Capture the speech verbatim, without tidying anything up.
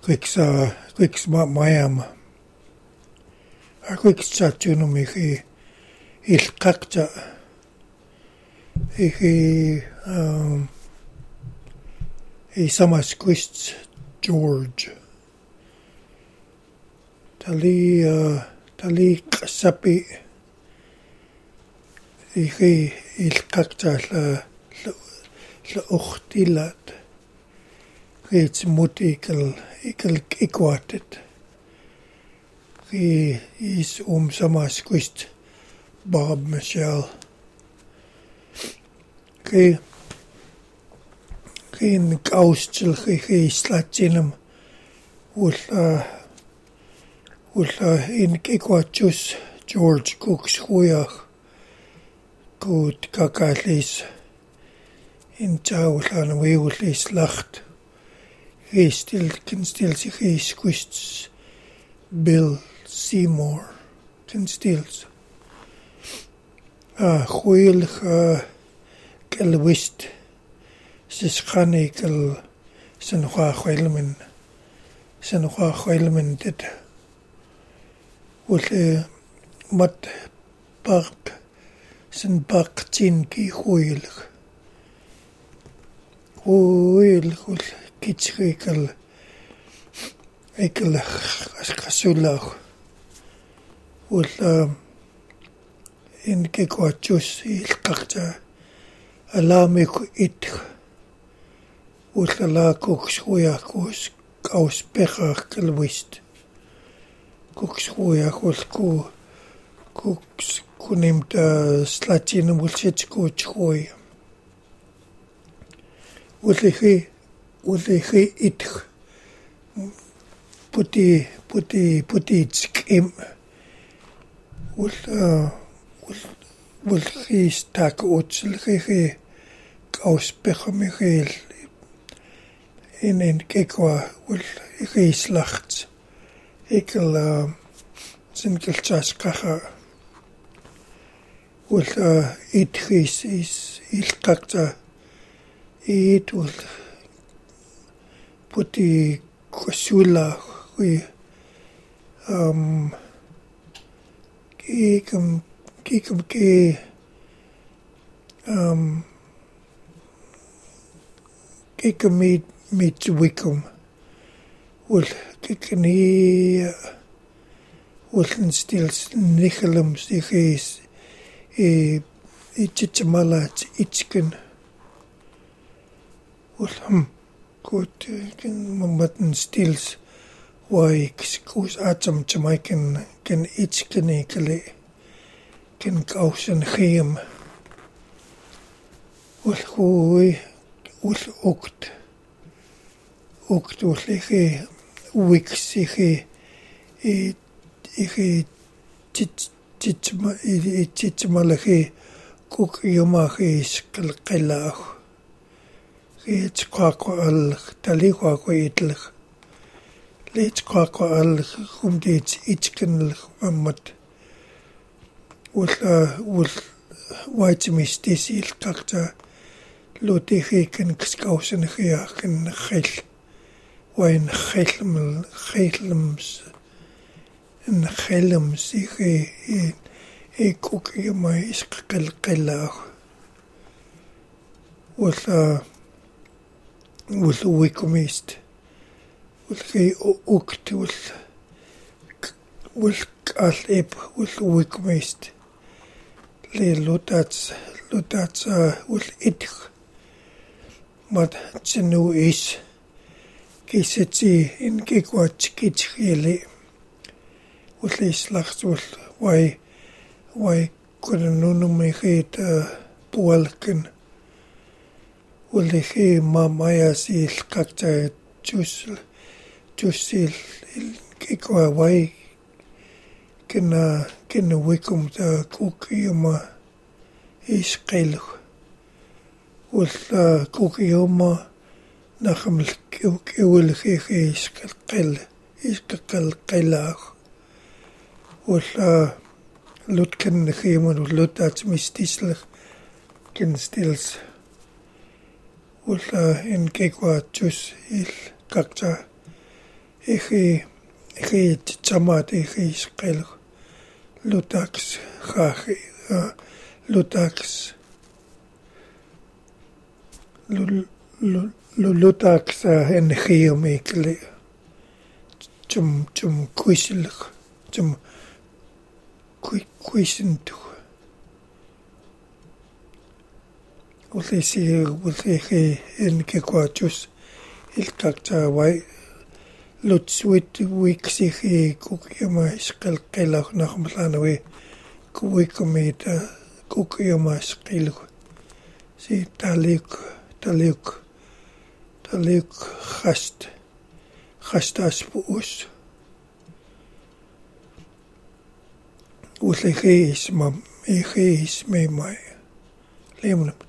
Riks uh Riks Mayam. Riks Chatunum he ilqaqta he um he samasquist George. Tali uh tali qasapi he ilqaqta la la ukhtilat. It's mutikal ikal ikwatet. He is um samasquist Bob Michelle. He he in kaustil he slatinum with uh with uh in ikwatus George Cook's huyach good kakalis in Chaulan we will is lacht. He still can still see he squished Bill Seymour can still ah huil uh kelwist sis khani kel sanwa khilmen sanwa khilmen dit ul mat park san baktin ki huil huil huil kitschikal ekel khasulah ul in kekwachus ilqaqta alamik it ul la kokshua kos kaus pecha kelwist kokshua kos ku koks kunimta slatin ulchit ko choi ul Ulehi it puti puti puti skim ul ul ul he stak utslhi kaus pechamichel in en kekwa ul he slacht ekel sinkelchas kaha ul it his is ilqaqta it ul puti kusula we um kikum kikum ke um kikum meet meet wikum ul kikni ul stils nichelum sich is e ichmalat ichken ul hm good mutton steals why excuse atom Jamaican can each can can can caution him ul hui ul okt okt ul he wix he e e tit tit ma e tit malahi cook yoma he skil qilach It's quaqua al taliqua itlich. Let's quaqua al humdits itchkin mammat. With uh with white mistisil kakta lotihiken skausen hiaken hel. Wine helm helms in helms he e e cook yoma iskil qilach. With uh with wikumist with he ukt with with al ep with wikumist le lotats lotats with it mat tsenu is kiseti in kikwat kitchile with is lacht with why why couldn't no me het polken Ulehi mamaya sil kakta jusil jusil kikwa wai kena kena wikum ta kukiyama isqil ul kukiyama nakhmel kiwil khi isqil isqil qilach ul lutken khimun lutat mistisl ken stils Ulla in kekwa tus il kakta Echi echi tsamat echi sqel lutax khahi lutax lutax energium ekle zum zum kuiselig zum kuisend Ulisi ulisi en que cuachus el cacta wai lutswit wixi kukiyama isqalqila naqmlanawi kuwikumita kukiyama isqilu si talik talik talik khast khastas puus ulisi ismam ehi ismai mai lemnam